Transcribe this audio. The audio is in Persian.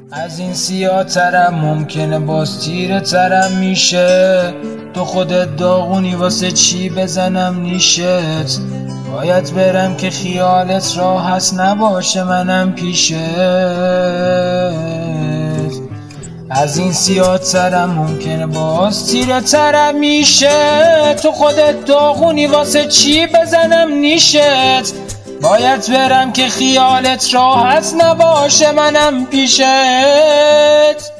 از این سیاه ترم ممکنه باز تیره ترم میشه. تو خودت داغونی واسه چی بزنم نیشت. باید برم که خیالت راحت نباشه منم پیشت. از این سیاه ترم ممکنه باز تیره ترم میشه. تو خودت داغونی واسه چی بزنم نیشت. باید برم که خیالت راحت نباشه منم پیشت.